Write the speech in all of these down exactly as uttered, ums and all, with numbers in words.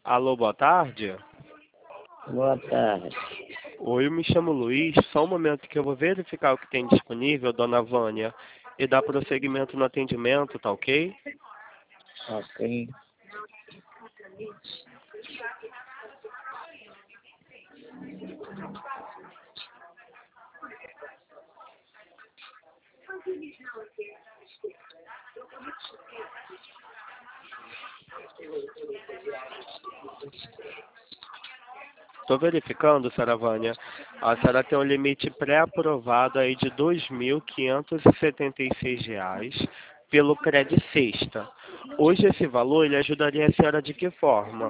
Alô, boa tarde. Boa tarde. Oi, eu me chamo Luiz. Só um momento que eu vou verificar o que tem disponível, dona Vânia, e dar prosseguimento no atendimento, tá ok? Ok. Estou verificando, senhora Vânia. A senhora tem um limite pré-aprovado aí de dois mil quinhentos e setenta e seis reais pelo Credit Sexta. Hoje esse valor ele ajudaria a senhora de que forma?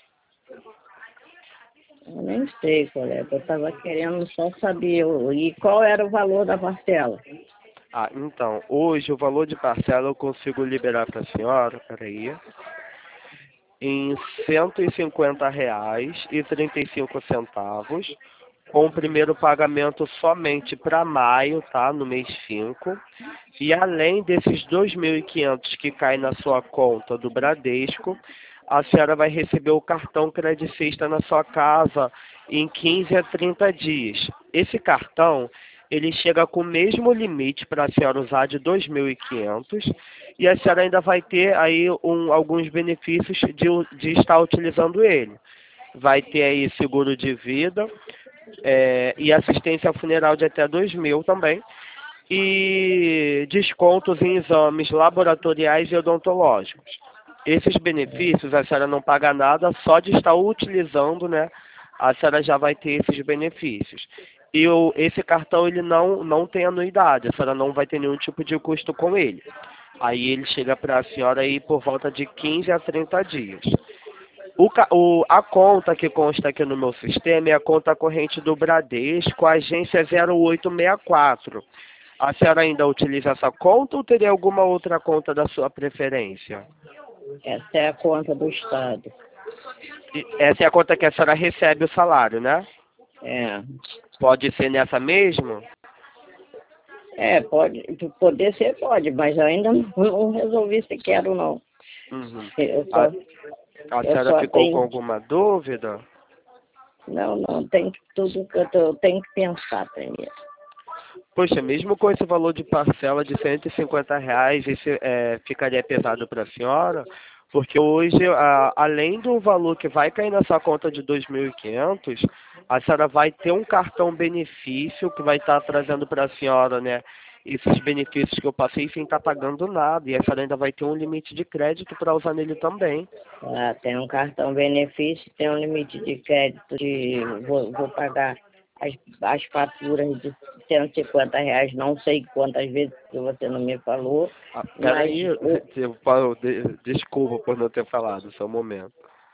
Eu nem sei, colega. Eu estava querendo só saber. o- E qual era o valor da parcela? Ah, então, hoje o valor de parcela eu consigo liberar para a senhora, peraí, em cento e cinquenta reais e trinta e cinco centavos, com o primeiro pagamento somente para maio, tá? No mês cinco. E além desses dois mil e quinhentos que cai na sua conta do Bradesco, a senhora vai receber o cartão Credit Sexta na sua casa em quinze a trinta dias. Esse cartão, ele chega com o mesmo limite para a senhora usar de dois mil e quinhentos e a senhora ainda vai ter aí um, alguns benefícios de, de estar utilizando ele. Vai ter aí seguro de vida é, e assistência funeral de até dois mil também. E descontos em exames laboratoriais e odontológicos. Esses benefícios a senhora não paga nada, só de estar utilizando, né? A senhora já vai ter esses benefícios. E o, esse cartão ele não, não tem anuidade, a senhora não vai ter nenhum tipo de custo com ele. Aí ele chega para a senhora aí por volta de quinze a trinta dias. O, ca- o, a conta que consta aqui no meu sistema é a conta corrente do Bradesco, agência zero oito seis quatro. A senhora ainda utiliza essa conta ou teria alguma outra conta da sua preferência? Essa é a conta do Estado. E essa é a conta que a senhora recebe o salário, né? É. Pode ser nessa mesmo? É, pode, poder ser pode, mas eu ainda não, não resolvi se quero não. Uhum. Eu A, só, a eu senhora só ficou com tenho. alguma dúvida? Não, não, tem que- tudo que eu, tô, eu tenho que pensar primeiro. Poxa, mesmo com esse valor de parcela de cento e cinquenta reais, esse é, ficaria pesado para a senhora? Porque hoje, a, além do valor que vai cair na sua conta de dois mil e quinhentos, a senhora vai ter um cartão benefício que vai estar trazendo para a senhora, né, esses benefícios que eu passei sem estar pagando nada. E a senhora ainda vai ter um limite de crédito para usar nele também. Ah, tem um cartão benefício, tem um limite de crédito de vou, vou pagar as, as faturas de cento e cinquenta reais, não sei quantas vezes que você não me falou, Ah, mas peraí, o- eu, eu, de- desculpa por não ter falado, só um momento.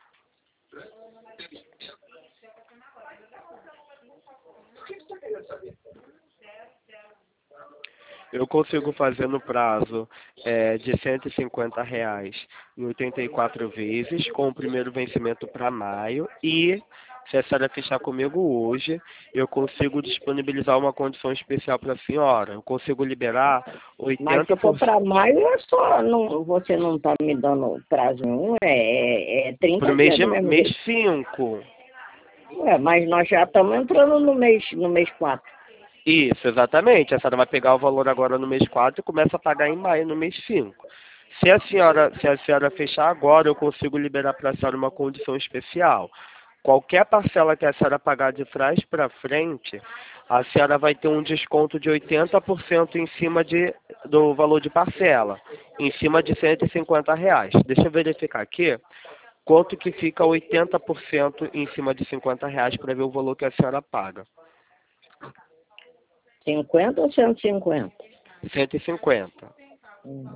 Eu consigo fazer no prazo é, de cento e cinquenta reais em oitenta e quatro vezes, com o primeiro vencimento para maio. E, se a senhora fechar comigo hoje, eu consigo disponibilizar uma condição especial para a senhora. Eu consigo liberar mas se for oitenta por cento para maio, é só, não, você não está me dando prazo nenhum, é, é, é para o trinta mês, dias de- do mesmo mês jeito. cinco. Ué, mas nós já estamos entrando no mês, no mês quatro. Isso, exatamente. A senhora vai pegar o valor agora no mês quatro e começa a pagar em maio no mês cinco. Se a senhora, se a senhora fechar agora, eu consigo liberar para a senhora uma condição especial. Qualquer parcela que a senhora pagar de trás para frente, a senhora vai ter um desconto de oitenta por cento em cima de, do valor de parcela, em cima de cento e cinquenta reais. Deixa eu verificar aqui quanto que fica oitenta por cento em cima de cinquenta reais para ver o valor que a senhora paga. cinquenta ou cento e cinquenta? cento e cinquenta. Hum.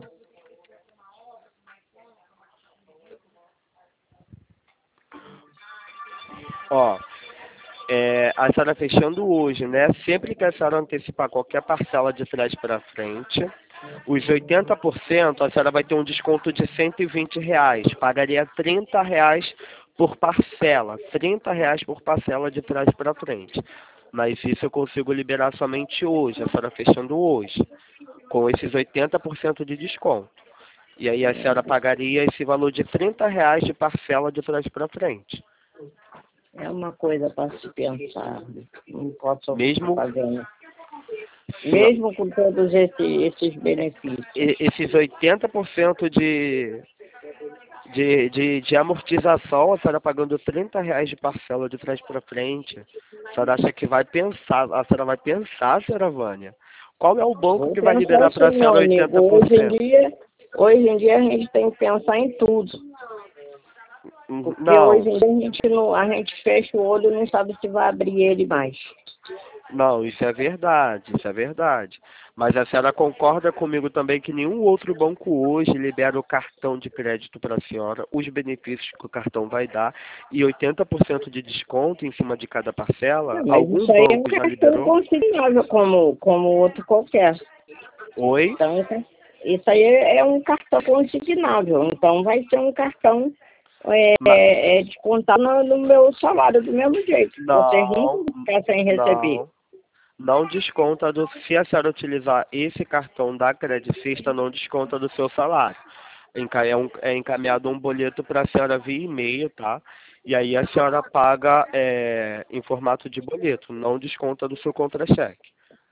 Ó, é, a senhora fechando hoje, né? Sempre que a senhora antecipar qualquer parcela de trás para frente, os oitenta por cento a senhora vai ter um desconto de cento e vinte reais. Pagaria trinta reais por parcela. trinta reais por parcela de trás para frente. Mas isso eu consigo liberar somente hoje, a senhora fechando hoje, com esses oitenta por cento de desconto. E aí a senhora pagaria esse valor de trinta reais de parcela de trás para frente. É uma coisa para se pensar. Não posso Mesmo, fazer. sim, Mesmo com todos esse, esses benefícios. esses oitenta por cento de, de, de, de amortização, a senhora pagando trinta reais de parcela de trás para frente. A senhora acha que vai pensar, a senhora vai pensar, senhora Vânia, qual é o banco Vou que vai pensar liberar para a assim, meu senhora amigo. oitenta por Hoje em cento? dia, hoje em dia a gente tem que pensar em tudo. Porque hoje Não, em dia a gente, não, a gente fecha o olho e não sabe se vai abrir ele mais. não, isso é verdade, isso é verdade. Mas a senhora concorda comigo também que nenhum outro banco hoje libera o cartão de crédito para a senhora, os benefícios que o cartão vai dar e oitenta por cento de desconto em cima de cada parcela? Não, mas Algum isso aí é um banco já cartão liberou? consignável como, como outro qualquer. Oi? Então, isso aí é um cartão consignável. Então, vai ser um cartão Ma- é, é descontado no, no meu salário do mesmo jeito. Vocês não Não, vão ficar sem receber. não. Não desconta do. Se a senhora utilizar esse cartão da Credicista, não desconta do seu salário. Enca- É, um- é encaminhado um boleto para a senhora via e-mail, tá? E aí a senhora paga é, em formato de boleto, não desconta do seu contra-cheque.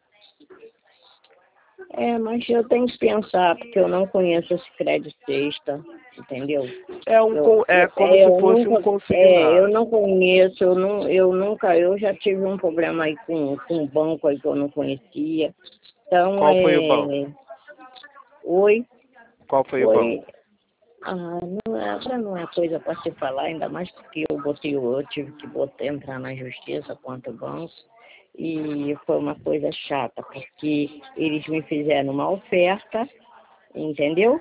É, mas eu tenho que pensar, porque eu não conheço esse crédito sexta, entendeu? É, um, Eu, con- é eu, como é, se eu fosse um nunca, é, eu consignado. não conheço, eu, não, eu nunca, eu já tive um problema aí com, com um banco aí que eu não conhecia. Então, Qual foi o banco? é, oi, Qual foi o foi, banco? ah, não é, agora não é coisa para se falar, ainda mais porque eu botei, o- eu tive que botar, entrar na justiça contra o banco. E foi uma coisa chata, porque eles me fizeram uma oferta, entendeu?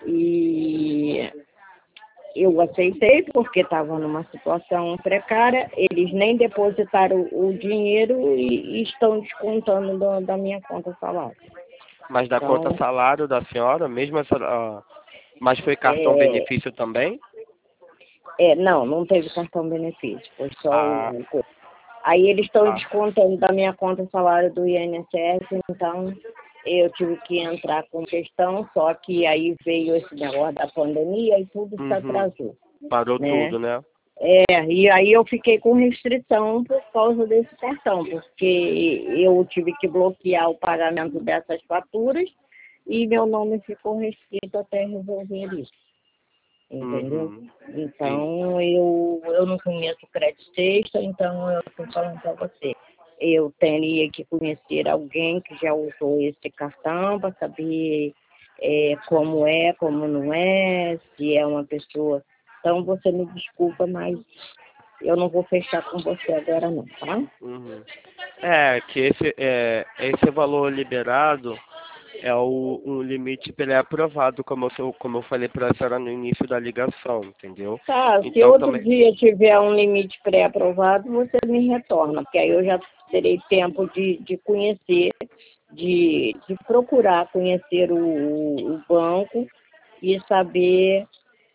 E eu aceitei porque estava numa situação precária, eles nem depositaram o dinheiro e, e estão descontando do- da minha conta salário. Mas da conta Então, salário da senhora, mesmo essa. ah, mas foi cartão é, benefício também? é, não, não teve cartão benefício, foi só Ah, o... o- Aí eles estão ah. descontando da minha conta salário do I N S S, então eu tive que entrar com questão, só que aí veio esse negócio da pandemia e tudo se Uhum. atrasou, Parou né? tudo, né? É, e aí eu fiquei com restrição por causa desse cartão, porque eu tive que bloquear o pagamento dessas faturas e meu nome ficou restrito até resolver isso, entendeu? Uhum. En- Então eu, eu não conheço o crédito sexta, então eu estou falando para você. Eu teria que conhecer alguém que já usou esse cartão para saber é, como é, como não é, se é uma pessoa. Então você me desculpa, mas eu não vou fechar com você agora não, tá? Uhum. É, que esse, é, esse valor liberado é o, um limite pré-aprovado, como eu, como eu falei para a senhora no início da ligação, entendeu? Tá, se Então outro também. dia tiver um limite pré-aprovado, você me retorna, porque aí eu já terei tempo de, de conhecer, de, de procurar conhecer o, o banco e saber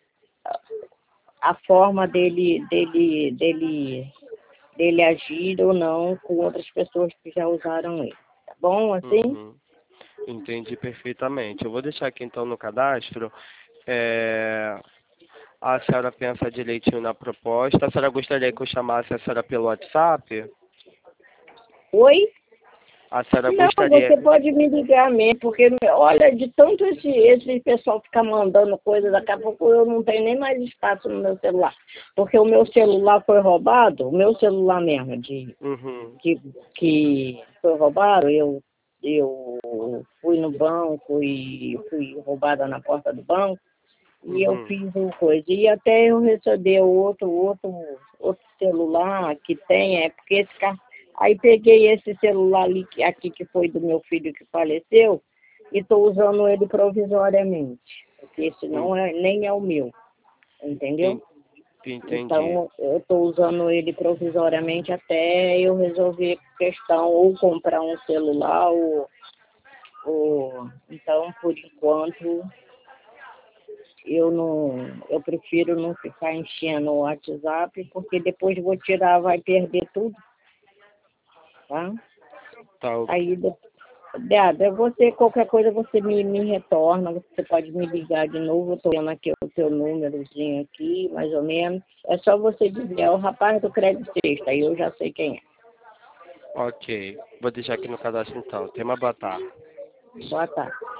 a forma dele, dele, dele, dele agir ou não com outras pessoas que já usaram ele. Tá bom, assim? Uhum. Entendi perfeitamente. Eu vou deixar aqui então no cadastro. É, a senhora pensa direitinho na proposta. A senhora gostaria que eu chamasse a senhora pelo WhatsApp? Oi? A senhora Não, gostaria. você pode me ligar mesmo, porque, olha, de tanto esse, esse pessoal ficar mandando coisa, daqui a pouco eu não tenho nem mais espaço no meu celular. Porque o meu celular foi roubado, o meu celular mesmo, de, Uhum. que, que foi roubado, eu, eu fui no banco e fui roubada na porta do banco, e eu Uhum. fiz o coisa. E até eu receber outro, outro, outro celular que tem, é porque esse cartão. Aí peguei esse celular ali, que- aqui que foi do meu filho que faleceu, e estou usando ele provisoriamente, porque esse En- não é, nem é o meu, entendeu? en- Entendi. Então eu estou usando ele provisoriamente até eu resolver questão, ou comprar um celular, ou, ou então por enquanto eu não, eu prefiro não ficar enchendo o WhatsApp, porque depois vou tirar, vai perder tudo, tá? Tá, ok. Aí Dada, você, qualquer coisa você me, me retorna, você pode me ligar de novo, eu estou vendo aqui o teu númerozinho aqui, mais ou menos. É só você dizer, é o rapaz do crédito sexta, aí eu já sei quem é. Ok. Vou deixar aqui no cadastro então. Tenha uma boa tarde. Boa tarde.